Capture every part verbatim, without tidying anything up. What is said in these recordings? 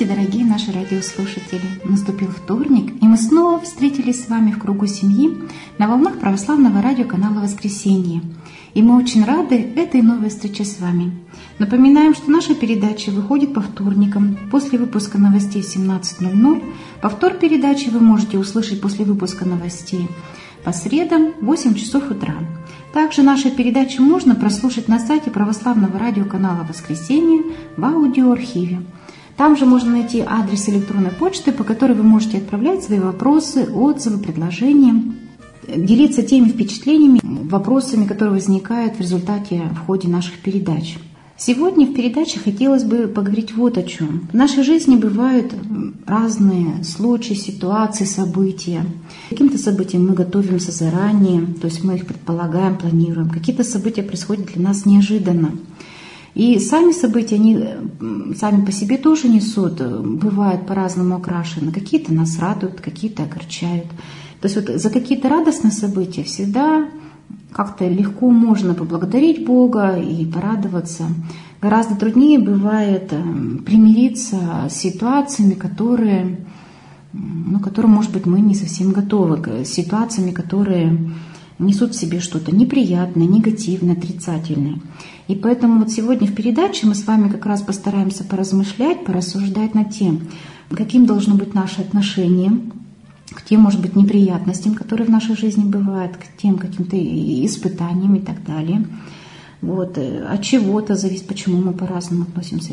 дорогие наши радиослушатели! Наступил вторник, и мы снова встретились с вами в кругу семьи на волнах православного радиоканала «Воскресенье». И мы очень рады этой новой встрече с вами. Напоминаем, что наша передача выходит по вторникам после выпуска новостей в семнадцать ноль ноль. Повтор передачи вы можете услышать после выпуска новостей по средам в восемь часов утра. Также наши передачи можно прослушать на сайте православного радиоканала «Воскресенье» в аудиоархиве. Там же можно найти адрес электронной почты, по которой вы можете отправлять свои вопросы, отзывы, предложения, делиться теми впечатлениями, вопросами, которые возникают в результате в ходе наших передач. Сегодня в передаче хотелось бы поговорить вот о чем. В нашей жизни бывают разные случаи, ситуации, события. К каким-то событиям мы готовимся заранее, то есть мы их предполагаем, планируем. Какие-то события происходят для нас неожиданно. И сами события, они сами по себе тоже несут, бывают по-разному окрашены. Какие-то нас радуют, какие-то огорчают. То есть вот за какие-то радостные события всегда как-то легко можно поблагодарить Бога и порадоваться. Гораздо труднее бывает примириться с ситуациями, которые, ну, к которым, может быть, мы не совсем готовы, с ситуациями, которые несут в себе что-то неприятное, негативное, отрицательное. И поэтому вот сегодня в передаче мы с вами как раз постараемся поразмышлять, порассуждать над тем, каким должно быть наше отношение к тем, может быть, неприятностям, которые в нашей жизни бывают, к тем каким-то испытаниям и так далее. Вот. От чего-то зависит, почему мы по-разному относимся.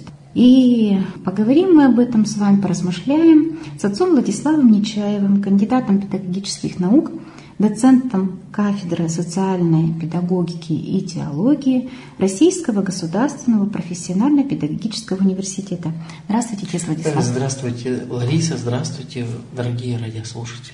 И поговорим мы об этом с вами, поразмышляем с отцом Владиславом Нечаевым, кандидатом педагогических наук, доцентом кафедры социальной педагогики и теологии Российского государственного профессионально-педагогического университета. Здравствуйте, отец Владислав. Здравствуйте, Лариса. Здравствуйте, дорогие радиослушатели.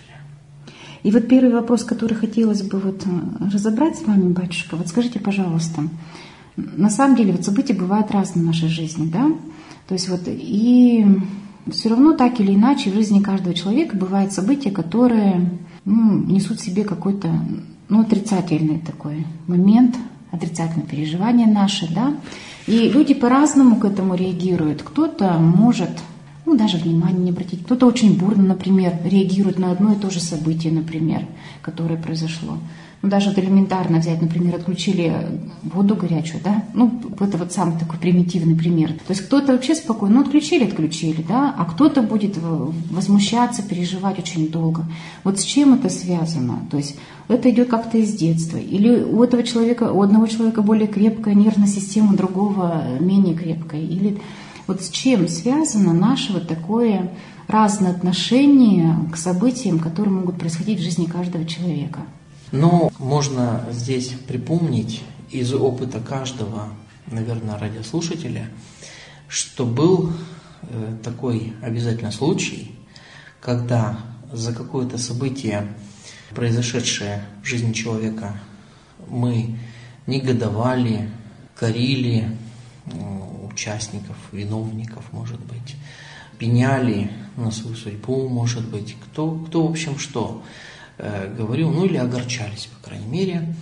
И вот первый вопрос, который хотелось бы вот разобрать с вами, батюшка. Вот скажите, пожалуйста, на самом деле вот события бывают разные в нашей жизни, да? То есть вот и все равно так или иначе в жизни каждого человека бывают события, которые ну, несут в себе какой-то ну, отрицательный такой момент, отрицательное переживание наше, да. И люди по-разному к этому реагируют. Кто-то может, ну, даже внимания не обратить, кто-то очень бурно, например, реагирует на одно и то же событие, например, которое произошло. Ну, даже вот элементарно взять, например, отключили воду горячую, да, ну, это вот самый такой примитивный пример. То есть кто-то вообще спокойно, ну, отключили, отключили, да, а кто-то будет возмущаться, переживать очень долго. Вот с чем это связано? То есть это идет как-то из детства. Или у этого человека, у одного человека более крепкая нервная система, у другого менее крепкая. Или вот с чем связано наше вот такое разное отношение к событиям, которые могут происходить в жизни каждого человека? Но можно здесь припомнить из опыта каждого, наверное, радиослушателя, что был э, такой обязательно случай, когда за какое-то событие, произошедшее в жизни человека, мы негодовали, корили э, участников, виновников, может быть, пеняли на свою судьбу, может быть, кто, кто в общем, что говорил, ну или огорчались, по крайней мере.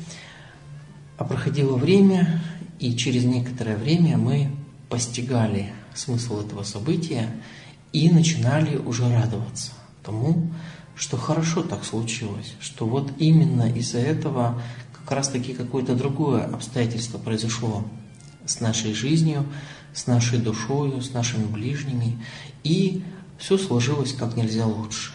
А проходило время, и через некоторое время мы постигали смысл этого события и начинали уже радоваться тому, что хорошо так случилось, что вот именно из-за этого как раз-таки какое-то другое обстоятельство произошло с нашей жизнью, с нашей душою, с нашими ближними, и все сложилось как нельзя лучше.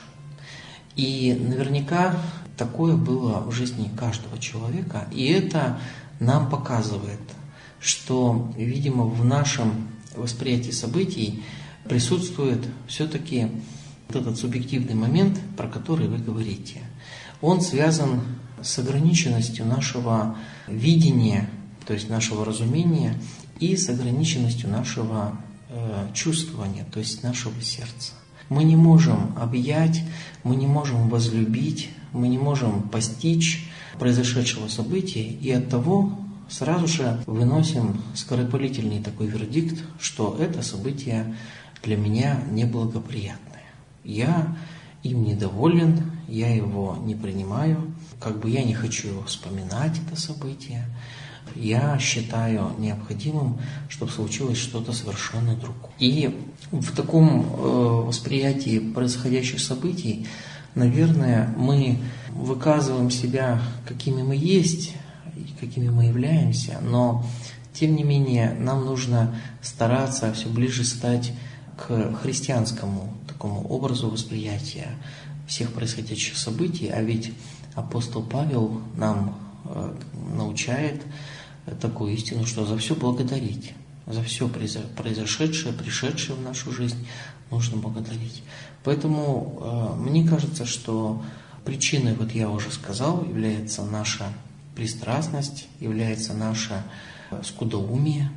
И наверняка такое было в жизни каждого человека, и это нам показывает, что, видимо, в нашем восприятии событий присутствует все-таки вот этот субъективный момент, про который вы говорите. Он связан с ограниченностью нашего видения, то есть нашего разумения, и с ограниченностью нашего э, чувствования, то есть нашего сердца. Мы не можем объять, мы не можем возлюбить, мы не можем постичь произошедшего события, и оттого сразу же выносим скоропалительный такой вердикт, что это событие для меня неблагоприятное. Я им недоволен, я его не принимаю, как бы я не хочу вспоминать это событие, я считаю необходимым, чтобы случилось что-то совершенно другое. И в таком э, восприятии происходящих событий, наверное, мы выказываем себя, какими мы есть, какими мы являемся, но, тем не менее, нам нужно стараться все ближе стать к христианскому такому образу восприятия всех происходящих событий, а ведь апостол Павел нам э, научает такую истину, что за все благодарить, за все произошедшее, пришедшее в нашу жизнь нужно благодарить. Поэтому э, мне кажется, что причиной, вот я уже сказал, является наша пристрастность, является наше скудоумие,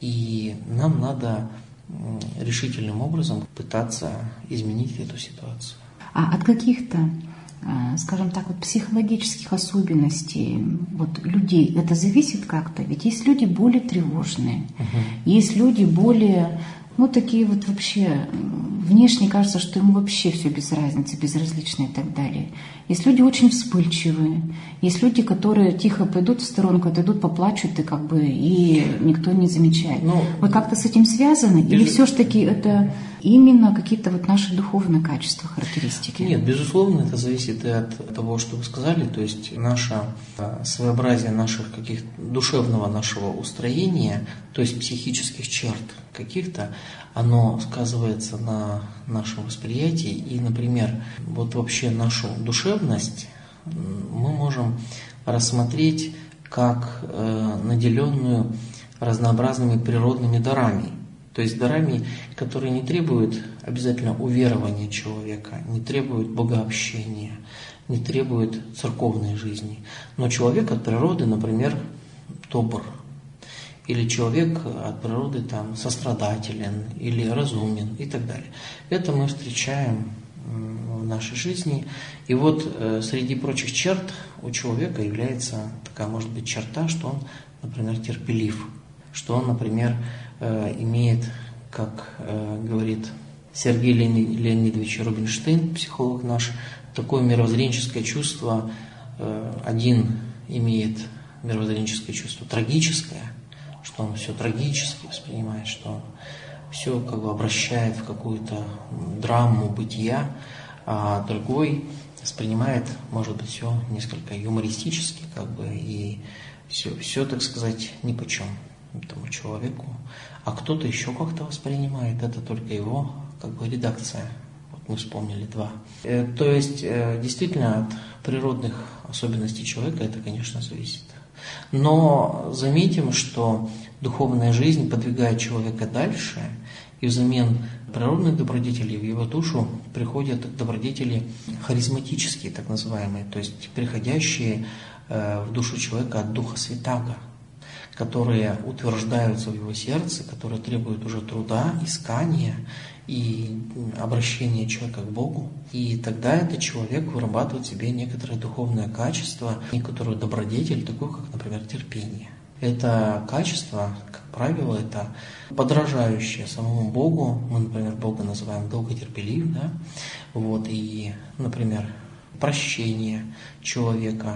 и нам надо решительным образом пытаться изменить эту ситуацию. А от каких-то, скажем так, вот психологических особенностей вот, людей это зависит как-то? Ведь есть люди более тревожные, угу. есть люди более, ну, такие вот вообще, внешне кажется, что ему вообще все без разницы, безразлично и так далее. Есть люди очень вспыльчивые, есть люди, которые тихо пойдут в сторонку, отойдут, поплачут, и как бы и никто не замечает. Но вы как-то с этим связаны? Без... Или все-таки это именно какие-то вот наши духовные качества, характеристики? Нет, безусловно, это зависит и от того, что вы сказали, то есть наше своеобразие наших каких душевного нашего устроения, то есть психических черт каких-то, оно сказывается на нашем восприятии. И, например, вот вообще нашу душевность мы можем рассмотреть как э, наделенную разнообразными природными дарами. То есть дарами, которые не требуют обязательно уверования человека, не требуют богообщения, не требуют церковной жизни. Но человек от природы, например, добр. Или человек от природы там, сострадателен, или разумен и так далее. Это мы встречаем в нашей жизни. И вот э, среди прочих черт у человека является такая, может быть, черта, что он, например, терпелив, что он, например, э, имеет, как э, говорит Сергей Леонидович Рубинштейн, психолог наш, такое мировоззренческое чувство. Э, один имеет мировоззренческое чувство трагическое, что он все трагически воспринимает, что он все как бы обращает в какую-то драму бытия, а другой воспринимает, может быть, все несколько юмористически, как бы, и все, все, так сказать, нипочем этому человеку. А кто-то еще как-то воспринимает, это только его, как бы, редакция. Вот мы вспомнили два. Э, то есть, э, действительно, от природных особенностей человека это, конечно, зависит. Но заметим, что духовная жизнь подвигает человека дальше, и взамен природных добродетелей в его душу приходят добродетели харизматические, так называемые, то есть приходящие в душу человека от Духа Святаго, которые утверждаются в его сердце, которые требуют уже труда, искания и обращения человека к Богу. И тогда этот человек вырабатывает в себе некоторое духовное качество, некоторую добродетель, такую как, например, терпение. Это качество, как правило, это подражающее самому Богу. Мы, например, Бога называем долготерпелив, да? Вот, и, например, прощение человека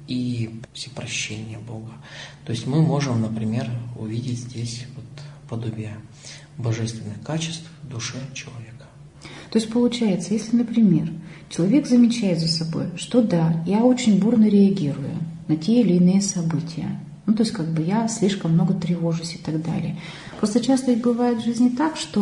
и всепрощение Бога. То есть мы можем, например, увидеть здесь вот подобие божественных качеств в душе человека. То есть получается, если, например, человек замечает за собой, что да, я очень бурно реагирую на те или иные события, ну то есть как бы я слишком много тревожусь и так далее. Просто часто ведь бывает в жизни так, что,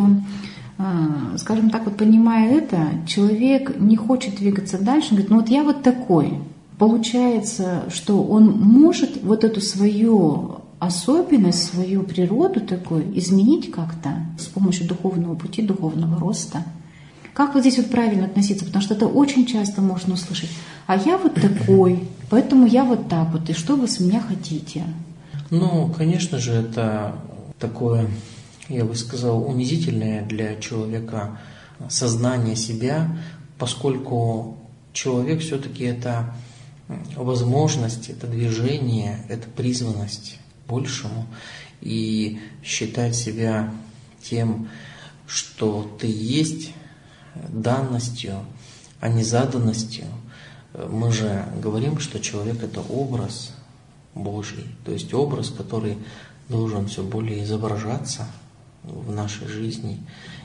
скажем так, вот понимая это, человек не хочет двигаться дальше, он говорит, ну вот я вот такой. Получается, что он может вот эту свою особенность, свою природу такую изменить как-то с помощью духовного пути, духовного роста. Как вот здесь вот правильно относиться? Потому что это очень часто можно услышать. А я вот такой, поэтому я вот так вот. И что вы с меня хотите? Ну, конечно же, это такое, я бы сказал, унизительное для человека сознание себя, поскольку человек все-таки это возможность, это движение, это призванность к большему. И считать себя тем, что ты есть, данностью, а не заданностью. Мы же говорим, что человек – это образ Божий, то есть образ, который должен все более изображаться в нашей жизни.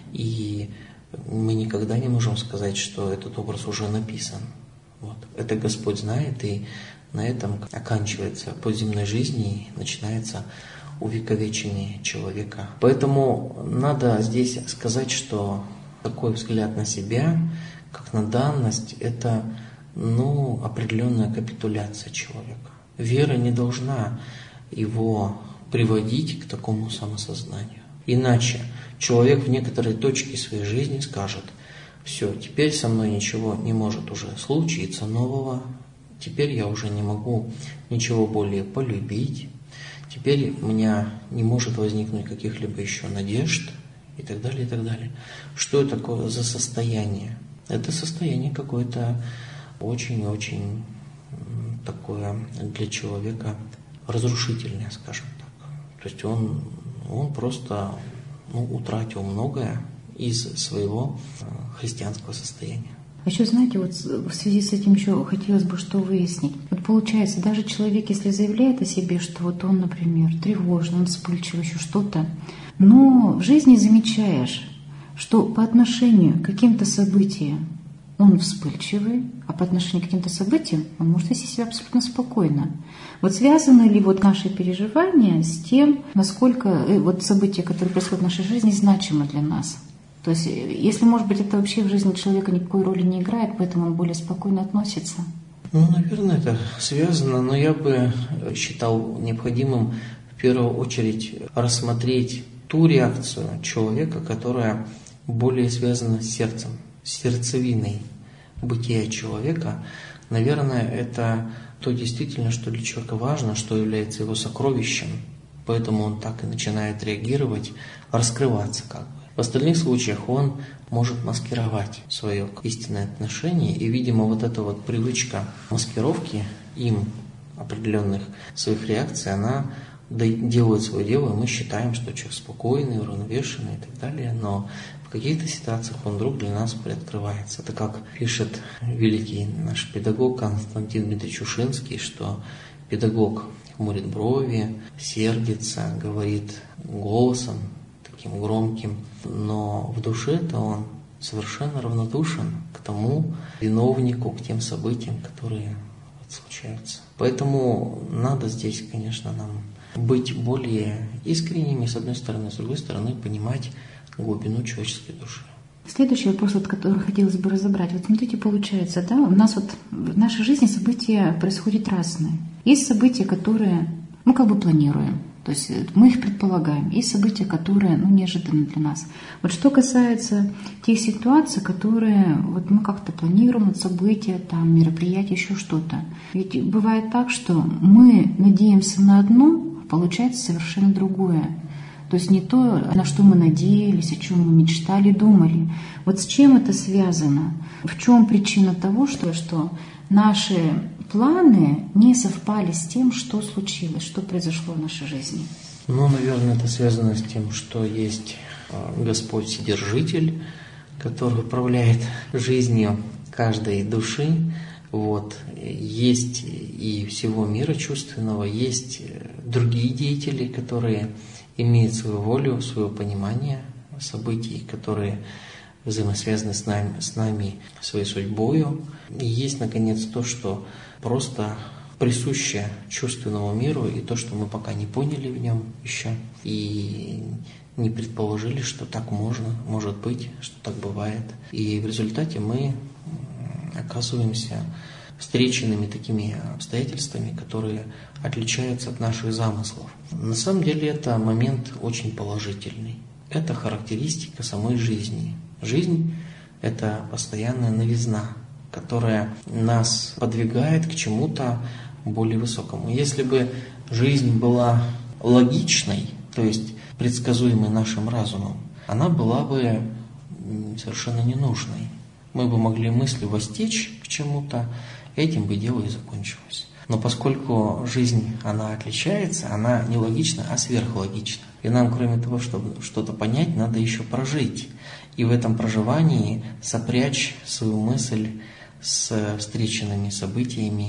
И мы никогда не можем сказать, что этот образ уже написан. Вот. Это Господь знает, и на этом оканчивается путь земной жизни и начинается увековечение человека. Поэтому надо здесь сказать, что такой взгляд на себя, как на данность, это ну, определенная капитуляция человека. Вера не должна его приводить к такому самосознанию. Иначе человек в некоторой точке своей жизни скажет: все, теперь со мной ничего не может уже случиться нового, теперь я уже не могу ничего более полюбить, теперь у меня не может возникнуть каких-либо еще надежд и так далее, и так далее. Что это такое за состояние? Это состояние какое-то очень-очень такое для человека разрушительное, скажем так. То есть он, он просто ну, утратил многое из своего христианского состояния. А еще, знаете, вот в связи с этим еще хотелось бы что выяснить. Вот получается, даже человек, если заявляет о себе, что вот он, например, тревожный, он вспыльчивый, еще что-то, но в жизни замечаешь, что по отношению к каким-то событиям он вспыльчивый, а по отношению к каким-то событиям он может вести себя абсолютно спокойно. Вот связаны ли вот наши переживания с тем, насколько вот события, которые происходят в нашей жизни, значимы для нас? То есть, если, может быть, это вообще в жизни человека никакой роли не играет, поэтому он более спокойно относится? Ну, наверное, это связано, но я бы считал необходимым в первую очередь рассмотреть ту реакцию человека, которая более связана с сердцем, с сердцевиной бытия человека. Наверное, это то действительно, что для человека важно, что является его сокровищем, поэтому он так и начинает реагировать, раскрываться как бы. В остальных случаях он может маскировать свое истинное отношение, и, видимо, вот эта вот привычка маскировки им определенных своих реакций, она делает свое дело, и мы считаем, что человек спокойный, уравновешенный и так далее, но в каких-то ситуациях он вдруг для нас приоткрывается. Это как пишет великий наш педагог Константин Дмитриевич Ушинский, что педагог хмурит брови, сердится, говорит голосом таким громким, но в душе-то он совершенно равнодушен к тому виновнику, к тем событиям, которые вот случаются. Поэтому надо здесь, конечно, нам быть более искренними, с одной стороны, с другой стороны, понимать глубину человеческой души. Следующий вопрос, вот, который хотелось бы разобрать. Вот смотрите, получается, да, у нас вот в нашей жизни события происходят разные. Есть события, которые мы как бы планируем, то есть мы их предполагаем. Есть события, которые ну, неожиданны для нас. Вот что касается тех ситуаций, которые вот мы как-то планируем, вот события, там, мероприятия, еще что-то. Ведь бывает так, что мы надеемся на одно, а получается совершенно другое. То есть не то, на что мы надеялись, о чем мы мечтали, думали. Вот с чем это связано? В чем причина того, что, что наши планы не совпали с тем, что случилось, что произошло в нашей жизни? Ну, наверное, это связано с тем, что есть Господь Вседержитель, который управляет жизнью каждой души. Вот. Есть и всего мира чувственного, есть другие деятели, которые имеют свою волю, свое понимание событий, которые взаимосвязаны с нами, с нами своей судьбою. И есть, наконец, то, что просто присуще чувственному миру, и то, что мы пока не поняли в нем еще, и не предположили, что так можно, может быть, что так бывает. И в результате мы оказываемся встреченными такими обстоятельствами, которые отличаются от наших замыслов. На самом деле это момент очень положительный. Это характеристика самой жизни. Жизнь – это постоянная новизна, которая нас подвигает к чему-то более высокому. Если бы жизнь была логичной, то есть предсказуемой нашим разумом, она была бы совершенно ненужной. Мы бы могли мыслью востечь к чему-то, этим бы дело и закончилось. Но поскольку жизнь, она отличается, она не логична, а сверхлогична. И нам, кроме того, чтобы что-то понять, надо еще прожить. И в этом проживании сопрячь свою мысль с встреченными событиями,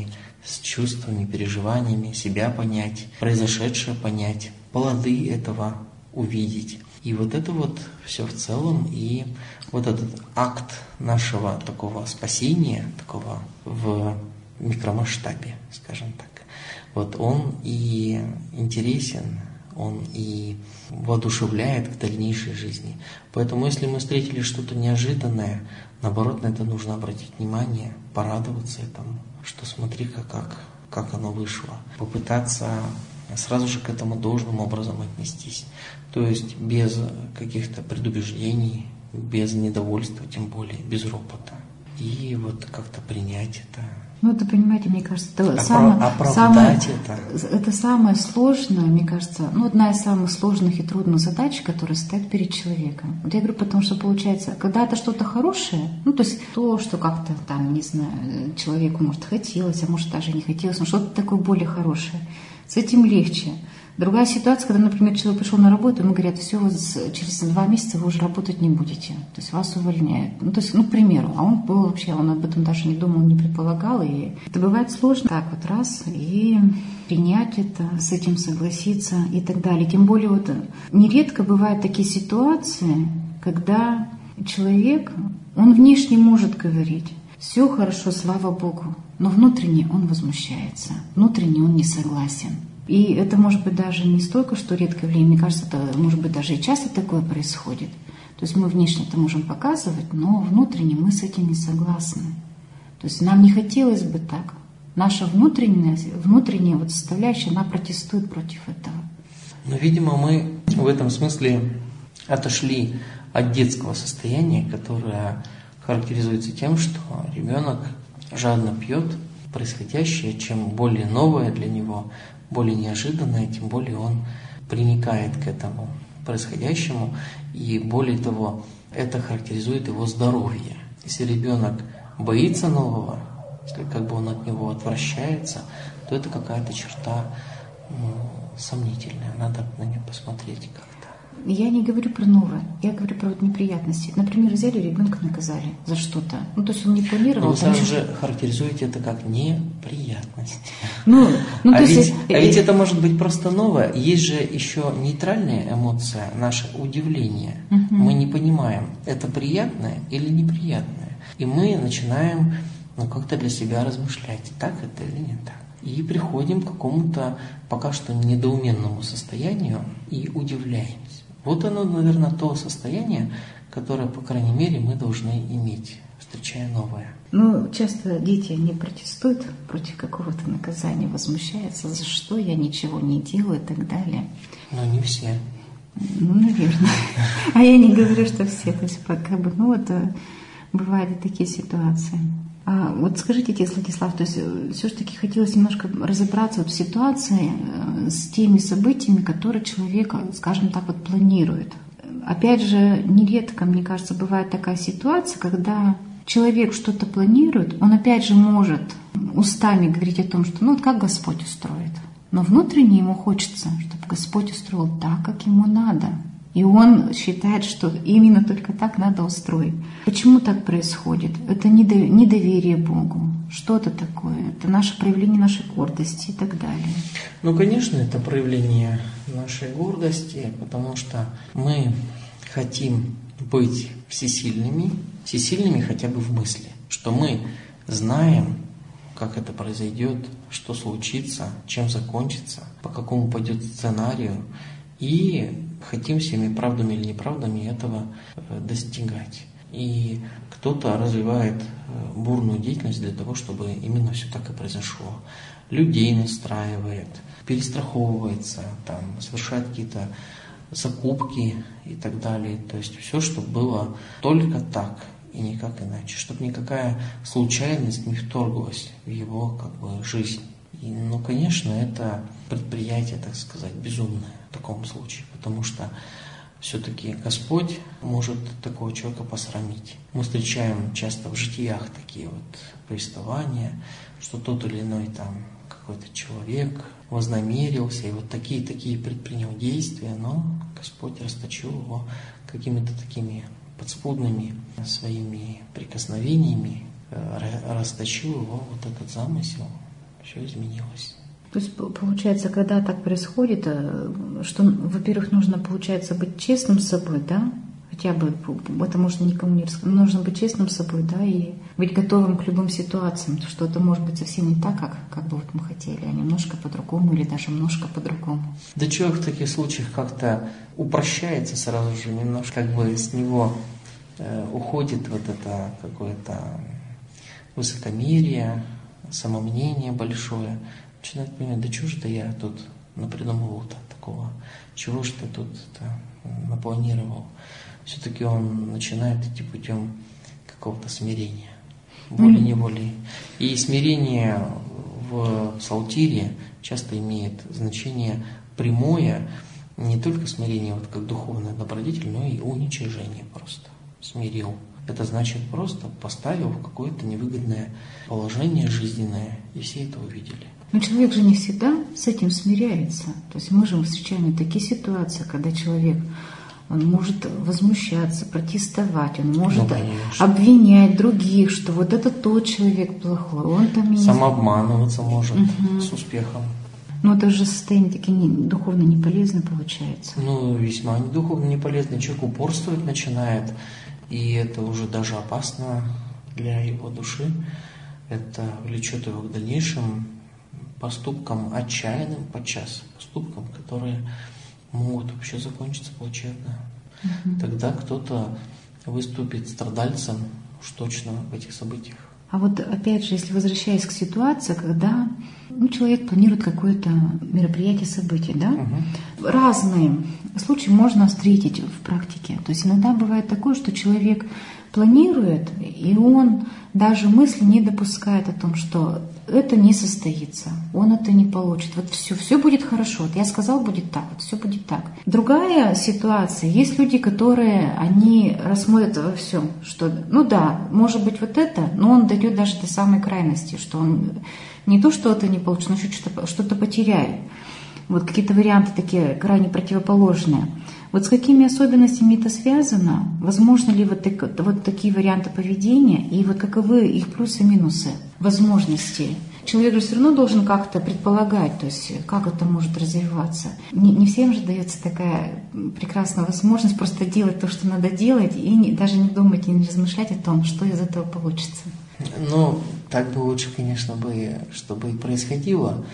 с чувствами, переживаниями, себя понять, произошедшее понять, плоды этого увидеть. И вот это вот все в целом, и вот этот акт нашего такого спасения, такого в микромасштабе, скажем так, вот он и интересен, он и воодушевляет к дальнейшей жизни. Поэтому если мы встретили что-то неожиданное, наоборот, на это нужно обратить внимание, порадоваться этому, что смотри-ка, как, как оно вышло, попытаться сразу же к этому должным образом отнестись. То есть без каких-то предубеждений, без недовольства, тем более, без ропота. И вот как-то принять это. Ну, это, понимаете, мне кажется, это, Опра- самое, самое, это. это самое сложное, мне кажется, ну, одна из самых сложных и трудных задач, которая стоит перед человеком. Вот я говорю, потому что получается, когда это что-то хорошее, ну, то есть то, что как-то там, не знаю, человеку, может, хотелось, а может, даже не хотелось, но что-то такое более хорошее, с этим легче. Другая ситуация, когда, например, человек пришел на работу, ему говорят, все, через два месяца вы уже работать не будете, то есть вас увольняют. Ну, то есть, ну, к примеру, а он был вообще, он об этом даже не думал, не предполагал, и это бывает сложно. Так вот раз, и принять это, с этим согласиться и так далее. Тем более, вот нередко бывают такие ситуации, когда человек, он внешне может говорить, все хорошо, слава Богу, но внутренне он возмущается, внутренне он не согласен. И это может быть даже не столько, что редкое явление, мне кажется, это может быть даже и часто такое происходит. То есть мы внешне это можем показывать, но внутренне мы с этим не согласны. То есть нам не хотелось бы так. Наша внутренняя, внутренняя вот составляющая, она протестует против этого. Но, видимо, мы в этом смысле отошли от детского состояния, которое характеризуется тем, что ребенок жадно пьет происходящее, чем более новое для него, более неожиданное, тем более он приникает к этому происходящему, и более того, это характеризует его здоровье. Если ребенок боится нового, если как бы он от него отвращается, то это какая-то черта ну, сомнительная, надо на нее посмотреть как-то. Я не говорю про новое, я говорю про вот неприятности. Например, взяли ребенка, наказали за что-то. Ну, то есть он не планировал. Но вы сразу еще... же характеризуете это как неприятность. Ну, ну, а, то ведь, есть... а ведь это может быть просто новое. Есть же еще нейтральная эмоция, наше удивление. Угу. Мы не понимаем, это приятное или неприятное. И мы начинаем ну, как-то для себя размышлять, так это или не так. И приходим к какому-то пока что недоуменному состоянию и удивляемся. Вот оно, наверное, то состояние, которое, по крайней мере, мы должны иметь, встречая новое. Ну, часто дети, они протестуют против какого-то наказания, возмущаются, за что я ничего не делаю и так далее. Но не все. Ну, наверное. А я не говорю, что все. То есть, как бы, ну, вот бывают и такие ситуации. А вот скажите, отец Владислав, то есть все-таки хотелось немножко разобраться вот в ситуации с теми событиями, которые человек, скажем так, вот планирует. Опять же, нередко, мне кажется, бывает такая ситуация, когда человек что-то планирует, он опять же может устами говорить о том, что ну вот как Господь устроит. Но внутренне ему хочется, чтобы Господь устроил так, как ему надо. И он считает, что именно только так надо устроить. Почему так происходит? Это недоверие Богу. Что это такое? Это наше проявление нашей гордости и так далее. Ну, конечно, это проявление нашей гордости, потому что мы хотим быть всесильными, всесильными хотя бы в мысли, что мы знаем, как это произойдет, что случится, чем закончится, по какому пойдет сценарию, и хотим всеми правдами или неправдами этого достигать. И кто-то развивает бурную деятельность для того, чтобы именно все так и произошло. Людей настраивает, перестраховывается, там, совершает какие-то закупки и так далее. То есть все, чтобы было только так и никак иначе, чтобы никакая случайность не вторглась в его как бы, жизнь. И, ну, конечно, это предприятие, так сказать, безумное в таком случае, потому что все-таки Господь может такого человека посрамить. Мы встречаем часто в житиях такие вот повествования, что тот или иной там какой-то человек вознамерился и вот такие-такие предпринял действия, но Господь расточил его какими-то такими подспудными своими прикосновениями, расточил его вот этот замысел. все изменилось. То есть, получается, когда так происходит, что, во-первых, нужно, получается, быть честным с собой, да? Хотя бы, это можно никому не рассказать, нужно быть честным с собой, да, и быть готовым к любым ситуациям, что это может быть совсем не так, как, как бы вот мы хотели, а немножко по-другому или даже немножко по-другому. Да человек в таких случаях как-то упрощается сразу же, немножко как бы с него э, уходит вот это какое-то высокомерие, самомнение большое. Начинает понимать, да чего же-то я тут напридумывал-то такого, чего же ты тут-то напланировал. Все-таки он начинает идти путем какого-то смирения, волей-неволей. И смирение в псалтире часто имеет значение прямое, не только смирение вот как духовная добродетель, но и уничижение просто. Смирил. Это значит просто поставил в какое-то невыгодное положение жизненное, и все это увидели. Но человек же не всегда с этим смиряется. То есть мы же встречаем такие ситуации, когда человек, он может возмущаться, протестовать, он может ну, обвинять других, что вот это тот человек плохой, он там меня... Самообманываться может угу. с успехом. Но это же состояние таки не, духовно не полезно получается. Ну, весьма духовно не полезно. Человек упорствовать начинает, и это уже даже опасно для его души. Это влечет его к дальнейшим поступкам отчаянным подчас, поступкам, которые могут вообще закончиться плачевно. Угу. Тогда кто-то выступит страдальцем уж точно в этих событиях. А вот опять же, если возвращаясь к ситуации, когда ну, человек планирует какое-то мероприятие, событие, да? Угу. Разные случаи можно встретить в практике. То есть иногда бывает такое, что человек планирует, и он даже мысли не допускает о том, что это не состоится, он это не получит. Вот все, все будет хорошо. Вот я сказал, будет так, вот все будет так. Другая ситуация. Есть люди, которые, они рассмотрят во всем, что, ну да, может быть вот это, но он дойдет даже до самой крайности, что он не то, что это не получит, но еще что-то, что-то потеряет. Вот какие-то варианты такие крайне противоположные. Вот с какими особенностями это связано? Возможно ли вот, так, вот такие варианты поведения? И вот каковы их плюсы и минусы, возможности? Человек же все равно должен как-то предполагать, то есть как это может развиваться. Не, не всем же дается такая прекрасная возможность просто делать то, что надо делать, и не, даже не думать и не размышлять о том, что из этого получится. Ну, так бы лучше, конечно, бы, чтобы и происходило.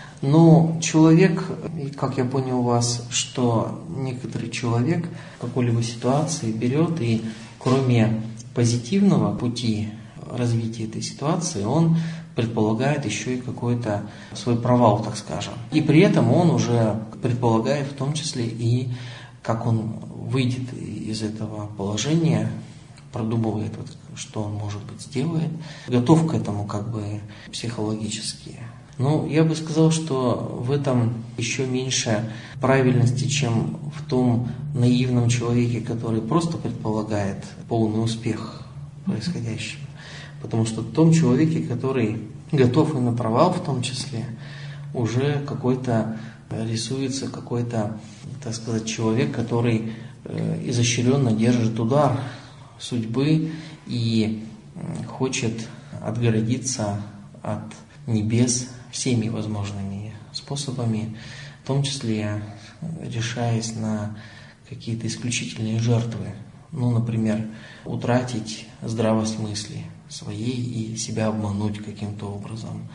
Но человек, как я понял вас, что некоторый человек в какой-либо ситуации берет и кроме позитивного пути развития этой ситуации, он предполагает еще и какой-то свой провал, так скажем. И при этом он уже предполагает в том числе и как он выйдет из этого положения, продумывает, вот, что он, может быть, сделает, готов к этому как бы психологически. Ну, я бы сказал, что в этом еще меньше правильности, чем в том наивном человеке, который просто предполагает полный успех происходящего. Потому что в том человеке, который готов и на провал в том числе, уже какой-то рисуется какой-то, так сказать, человек, который изощренно держит удар судьбы и хочет отгородиться от небес всеми возможными способами, в том числе решаясь на какие-то исключительные жертвы. Ну, например, утратить здравость мысли своей и себя обмануть каким-то образом.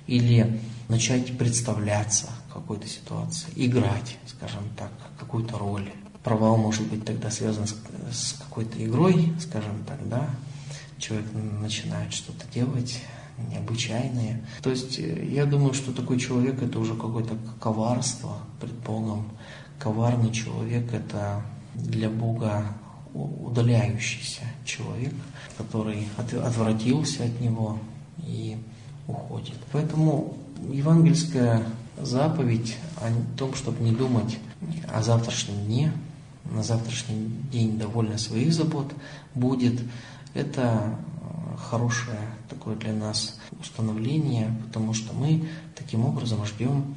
Или начать представляться в какой-то ситуации, играть, скажем так, какую-то роль. Провал может быть тогда связан с, с какой-то игрой, скажем так, да. Человек начинает что-то делать необычайное. То есть я думаю, что такой человек — это уже какое-то коварство пред Богом. Коварный человек — это для Бога удаляющийся человек, который отвратился от Него и уходит. Поэтому евангельская заповедь о том, чтобы не думать о завтрашнем дне, на завтрашний день довольно своих забот будет, это хорошее такое для нас установление, потому что мы таким образом ждем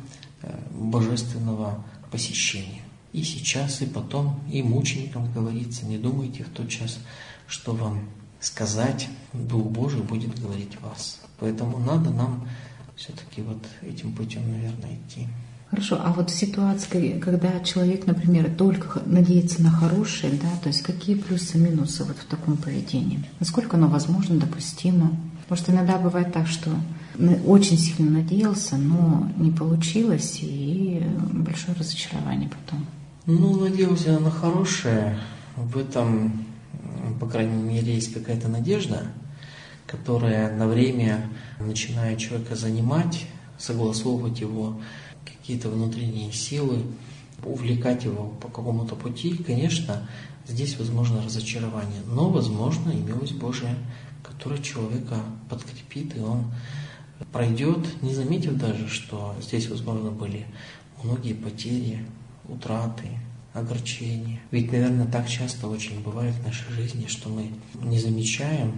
божественного посещения. И сейчас, и потом, и мученикам говорится, не думайте в тот час, что вам сказать, Дух Божий будет говорить вас. Поэтому надо нам все-таки вот этим путем, наверное, идти. Хорошо, а вот в ситуации, когда человек, например, только надеется на хорошее, да, то есть какие плюсы и минусы вот в таком поведении? Насколько оно возможно, допустимо? Потому что иногда бывает так, что очень сильно надеялся, но не получилось, и большое разочарование потом. Ну, надеялся на хорошее. В этом, по крайней мере, есть какая-то надежда, которая на время начинает человека занимать, согласовывать его какие-то внутренние силы, увлекать его по какому-то пути. Конечно, здесь возможно разочарование, но возможно и милость Божия, которая человека подкрепит, и он пройдет, не заметив даже, что здесь, возможно, были многие потери, утраты, огорчения. Ведь, наверное, так часто очень бывает в нашей жизни, что мы не замечаем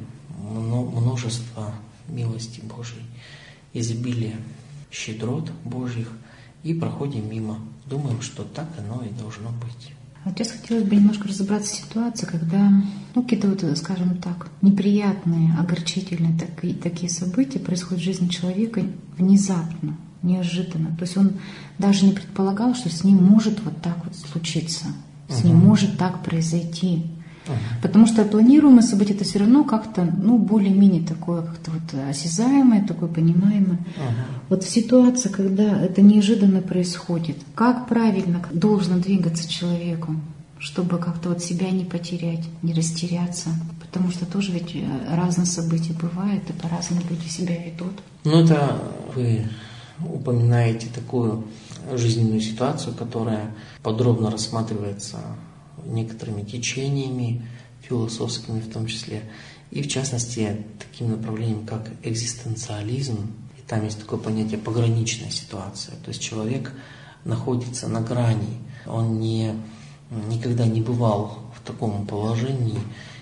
множество милости Божьей, изобилия щедрот Божьих, и проходим мимо. Думаем, что так оно и должно быть. Вот сейчас хотелось бы немножко разобраться в ситуации, когда, ну, какие-то вот, скажем так, неприятные, огорчительные такие, такие события происходят в жизни человека внезапно, неожиданно. То есть он даже не предполагал, что с ним может вот так вот случиться, с угу. ним может так произойти. Угу. Потому что планируемое событие это все равно как-то, ну, более-менее такое, как-то вот осязаемое, такое понимаемое. Угу. Вот в ситуации, когда это неожиданно происходит, как правильно должно двигаться человеку, чтобы как-то вот себя не потерять, не растеряться? Потому что тоже ведь разные события бывают, и по-разному люди себя ведут. Ну, это вы упоминаете такую жизненную ситуацию, которая подробно рассматривается некоторыми течениями, философскими в том числе, и в частности таким направлением, как экзистенциализм. И там есть такое понятие пограничная ситуация. То есть человек находится на грани, он не, никогда не бывал в таком положении,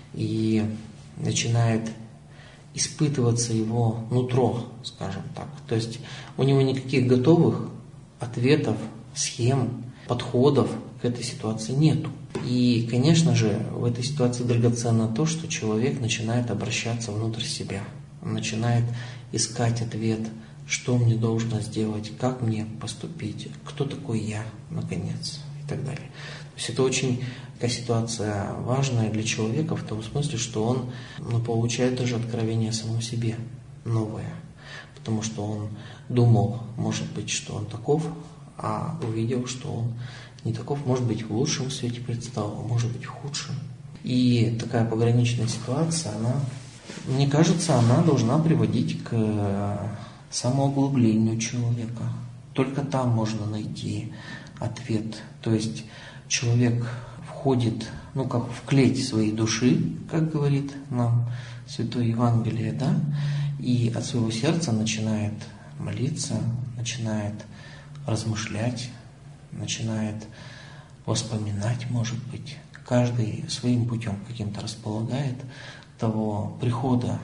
и начинает испытываться его нутро, скажем так. То есть у него никаких готовых ответов, схем, подходов к этой ситуации нету. И, конечно же, в этой ситуации драгоценно то, что человек начинает обращаться внутрь себя. Он начинает искать ответ, что мне должно сделать, как мне поступить, кто такой я, наконец, и так далее. То есть это очень такая ситуация важная для человека в том смысле, что он ну, получает даже откровение о самом себе новое. Потому что он думал, может быть, что он таков, а увидел, что он не таков, может быть, в лучшем свете предстал, а может быть, в худшем. И такая пограничная ситуация, она, мне кажется, она должна приводить к самоуглублению человека. Только там можно найти ответ. То есть человек входит, ну, как в клеть своей души, как говорит нам Святое Евангелие, да, и от своего сердца начинает молиться, начинает размышлять, начинает воспоминать, может быть. Каждый своим путем каким-то располагает того прихода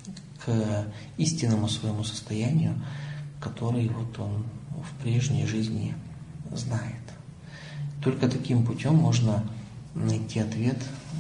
к истинному своему состоянию, который вот он в прежней жизни знает. Только таким путем можно найти ответ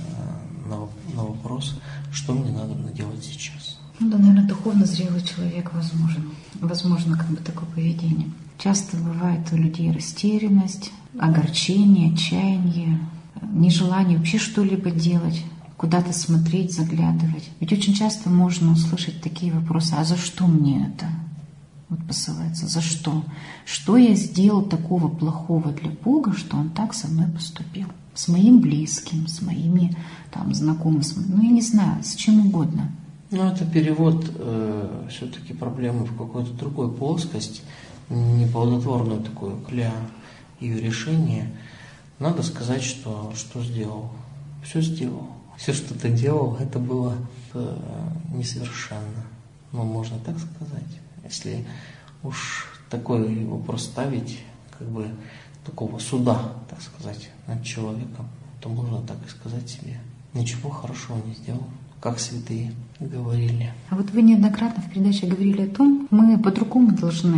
на, на вопрос, что мне надо делать сейчас. Ну да, наверное, духовно зрелый человек возможен. Возможно, как бы такое поведение. Часто бывает у людей растерянность, огорчение, отчаяние, нежелание вообще что-либо делать, куда-то смотреть, заглядывать. Ведь очень часто можно услышать такие вопросы: а за что мне это? Вот посылается, за что? Что я сделал такого плохого для Бога, что Он так со мной поступил? С моим близким, с моими там знакомыми, ну я не знаю, с чем угодно. Ну это перевод э, все-таки проблемы в какую-то другую плоскость, неплодотворную такую для ее решения. Надо сказать, что что сделал, все сделал. Все, что ты делал, это было э, несовершенно. Ну, можно так сказать. Если уж такой вопрос ставить, как бы такого суда, так сказать, над человеком, то можно так и сказать себе: ничего хорошего не сделал, как святые говорили. А вот вы неоднократно в передаче говорили о том, мы по-другому должны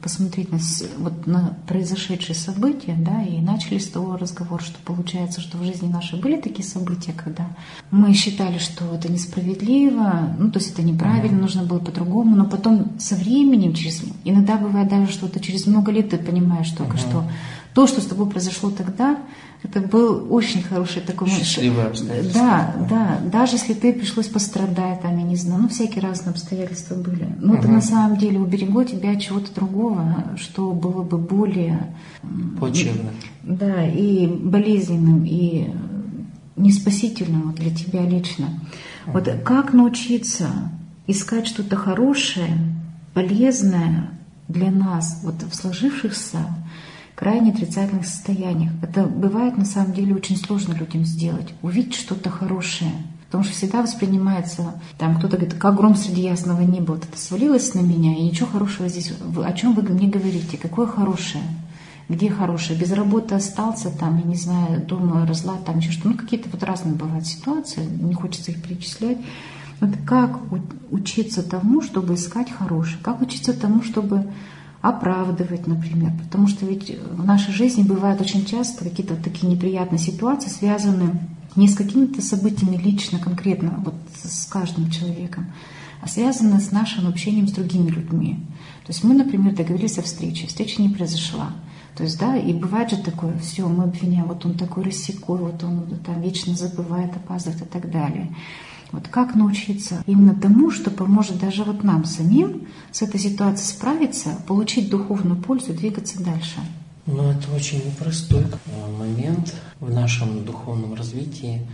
посмотреть на, вот, на произошедшие события, да, и начали с того разговора, что получается, что в жизни нашей были такие события, когда мы считали, что это несправедливо, ну, то есть это неправильно, нужно было по-другому, но потом со временем, через, иногда бывает даже что-то через много лет ты понимаешь только, uh-huh. что то, что с тобой произошло тогда, это был очень хороший такой... Счастливый обстоятельства. Да, да, даже если ты пришлось пострадать, там, я не знаю, ну, всякие разные обстоятельства были. Но угу. это на самом деле уберегло тебя от чего-то другого, что было бы более... Плачевным. Да, и болезненным, и неспасительным для тебя лично. Угу. Вот как научиться искать что-то хорошее, полезное для нас вот в сложившихся крайне отрицательных состояниях. Это бывает на самом деле очень сложно людям сделать, увидеть что-то хорошее. Потому что всегда воспринимается, там кто-то говорит, как гром среди ясного неба, вот это свалилось на меня, и ничего хорошего здесь. О чем вы мне говорите? Какое хорошее? Где хорошее? Без работы остался, там, я не знаю, дома разлад, там еще что-то. Ну, какие-то вот разные бывают ситуации, не хочется их перечислять. Вот как учиться тому, чтобы искать хорошее? Как учиться тому, чтобы оправдывать, например, потому что ведь в нашей жизни бывают очень часто какие-то вот такие неприятные ситуации, связанные не с какими-то событиями лично, конкретно, вот с каждым человеком, а связаны с нашим общением с другими людьми. То есть мы, например, договорились о встрече, встреча не произошла. То есть, да, и бывает же такое, все, мы обвиняем, вот он такой рассекой, вот он там вечно забывает, опаздывает и так далее. Вот как научиться именно тому, что поможет даже вот нам самим с этой ситуацией справиться, получить духовную пользу и двигаться дальше? Ну, это очень непростой момент в нашем духовном развитии.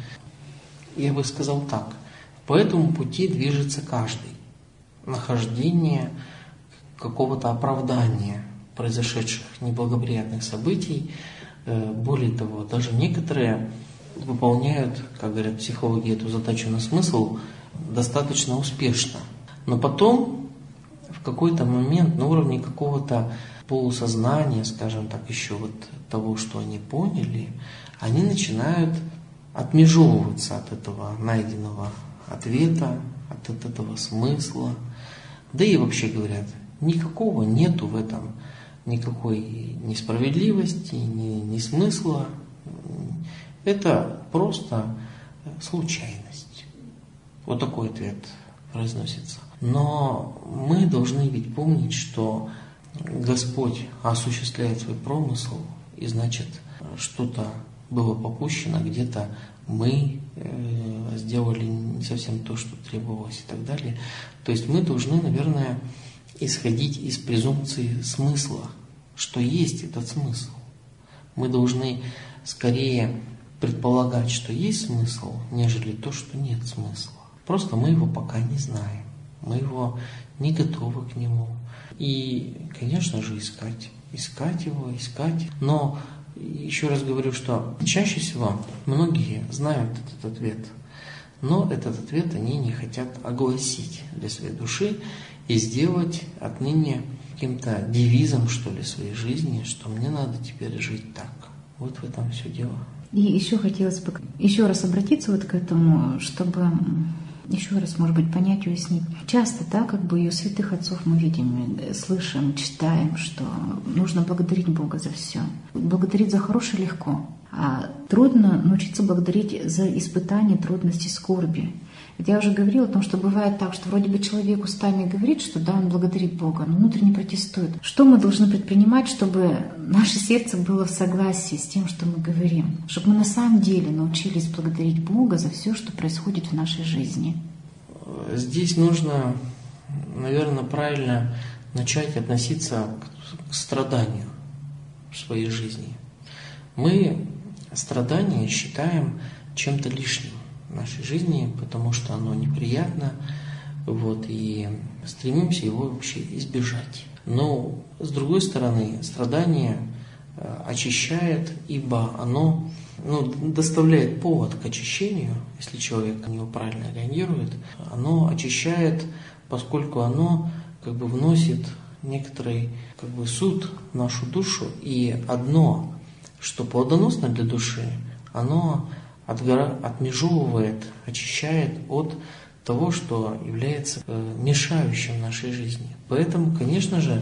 Я бы сказал так. По этому пути движется каждый. Нахождение какого-то оправдания произошедших неблагоприятных событий. Более того, даже некоторые выполняют, как говорят психологи, эту задачу на смысл достаточно успешно. Но потом, в какой-то момент, на уровне какого-то полусознания, скажем так, еще вот того, что они поняли, они начинают отмежевываться от этого найденного ответа, от этого смысла. Да и вообще говорят, никакого нету в этом, никакой несправедливости, ни, ни смысла. Это просто случайность. Вот такой ответ произносится. Но мы должны ведь помнить, что Господь осуществляет свой промысел, и значит, что-то было попущено, где-то мы э, сделали не совсем то, что требовалось и так далее. То есть мы должны, наверное, исходить из презумпции смысла, что есть этот смысл. Мы должны скорее предполагать, что есть смысл, нежели то, что нет смысла. Просто мы его пока не знаем, мы его не готовы к нему. И, конечно же, искать, искать его, искать. Но еще раз говорю, что чаще всего многие знают этот ответ, но этот ответ они не хотят огласить для своей души и сделать отныне каким-то девизом, что ли, своей жизни, что мне надо теперь жить так. Вот в этом все дело. И еще хотелось бы еще раз обратиться вот к этому, чтобы еще раз, может быть, понять, уяснить. Часто, да, как бы и у святых отцов мы видим, слышим, читаем, что нужно благодарить Бога за все. Благодарить за хорошее легко, а трудно научиться благодарить за испытания, трудности, скорби. Ведь я уже говорила о том, что бывает так, что вроде бы человек устами говорит, что да, он благодарит Бога, но внутренне протестует. Что мы должны предпринимать, чтобы наше сердце было в согласии с тем, что мы говорим? Чтобы мы на самом деле научились благодарить Бога за все, что происходит в нашей жизни? Здесь нужно, наверное, правильно начать относиться к страданию в своей жизни. Мы страдание считаем чем-то лишним в нашей жизни, потому что оно неприятно, вот, и стремимся его вообще избежать. Но, с другой стороны, страдание очищает, ибо оно ну, доставляет повод к очищению, если человек на него правильно реагирует, оно очищает, поскольку оно как бы вносит некоторый как бы суд в нашу душу, и одно, что плодоносно для души, оно отгора... отмежевывает, очищает от того, что является мешающим нашей жизни. Поэтому, конечно же,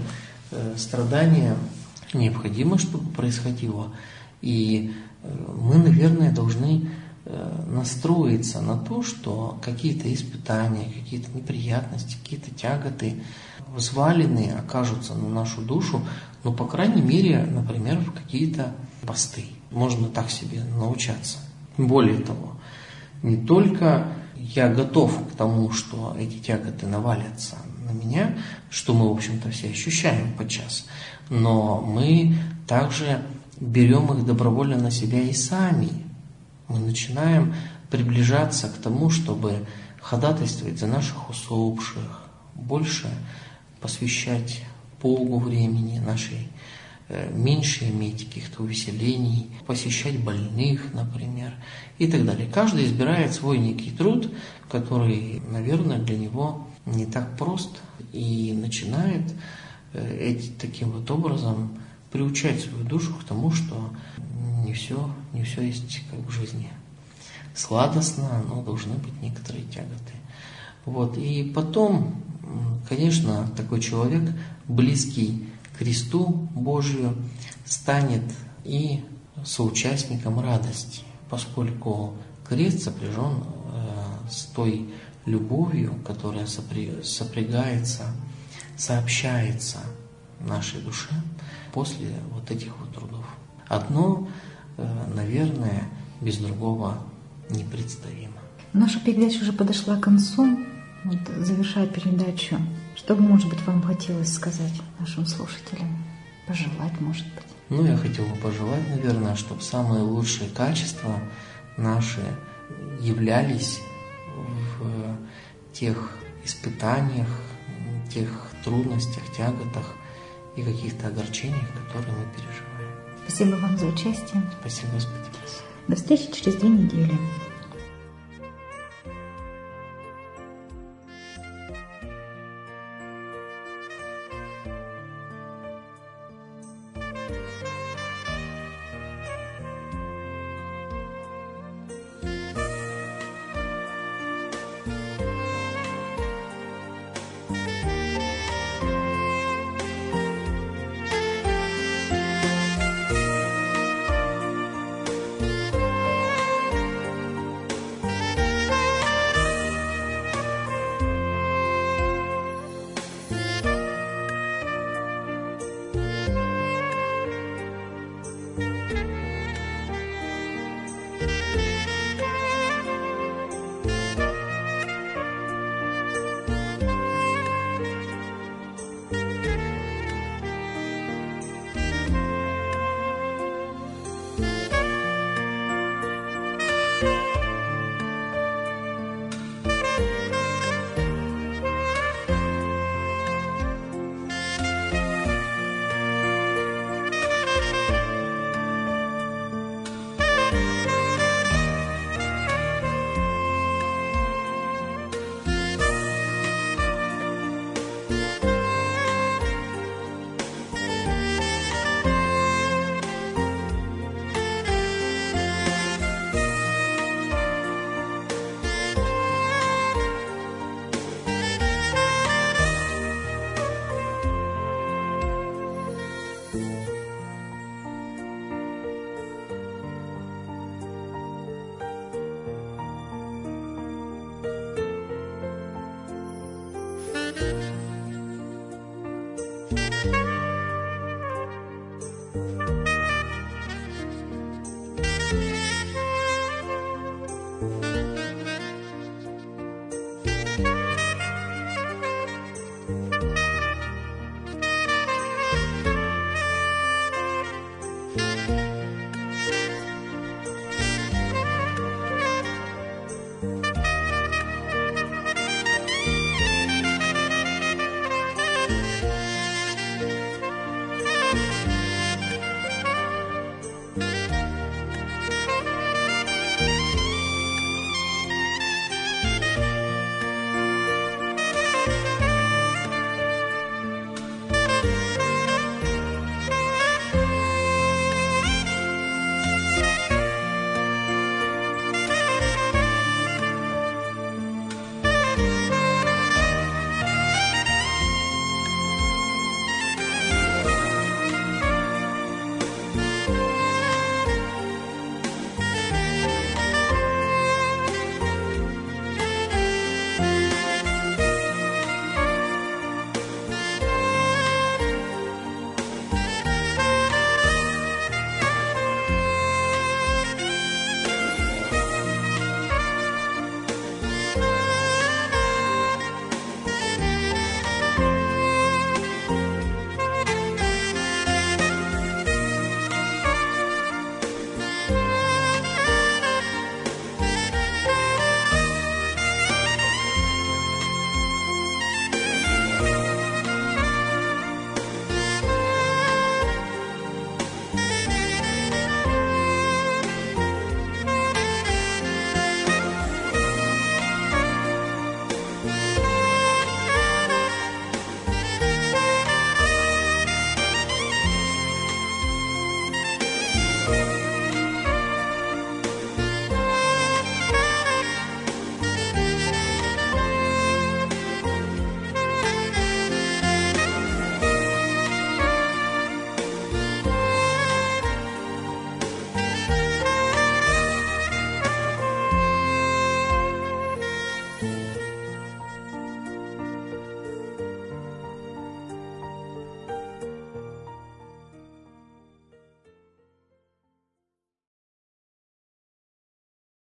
страдание необходимо, чтобы происходило. И мы, наверное, должны настроиться на то, что какие-то испытания, какие-то неприятности, какие-то тяготы взваленные окажутся на нашу душу, ну, по крайней мере, например, в какие-то посты. Можно так себе научаться. Более того, не только я готов к тому, что эти тяготы навалятся на меня, что мы, в общем-то, все ощущаем подчас, но мы также берем их добровольно на себя и сами. Мы начинаем приближаться к тому, чтобы ходатайствовать за наших усопших, больше посвящать Богу времени нашей, меньше иметь каких-то увеселений, посещать больных, например, и так далее. Каждый избирает свой некий труд, который, наверное, для него не так прост, и начинает эти, таким вот образом приучать свою душу к тому, что не все, не все есть как в жизни сладостно, но должны быть некоторые тяготы. Вот. И потом, конечно, такой человек, близкий к кресту Божию, станет и соучастником радости, поскольку крест сопряжен э, с той любовью, которая сопрягается, сообщается нашей душе после вот этих вот трудов. Одно, э, наверное, без другого непредставимо. Наша передача уже подошла к концу. Вот, завершая передачу, что бы, может быть, вам хотелось сказать нашим слушателям, пожелать, может быть? Ну, я хотел бы пожелать, наверное, чтобы самые лучшие качества наши являлись в тех испытаниях, тех трудностях, тяготах и каких-то огорчениях, которые мы переживаем. Спасибо вам за участие. Спасибо, Господи. До встречи через две недели. Thank you.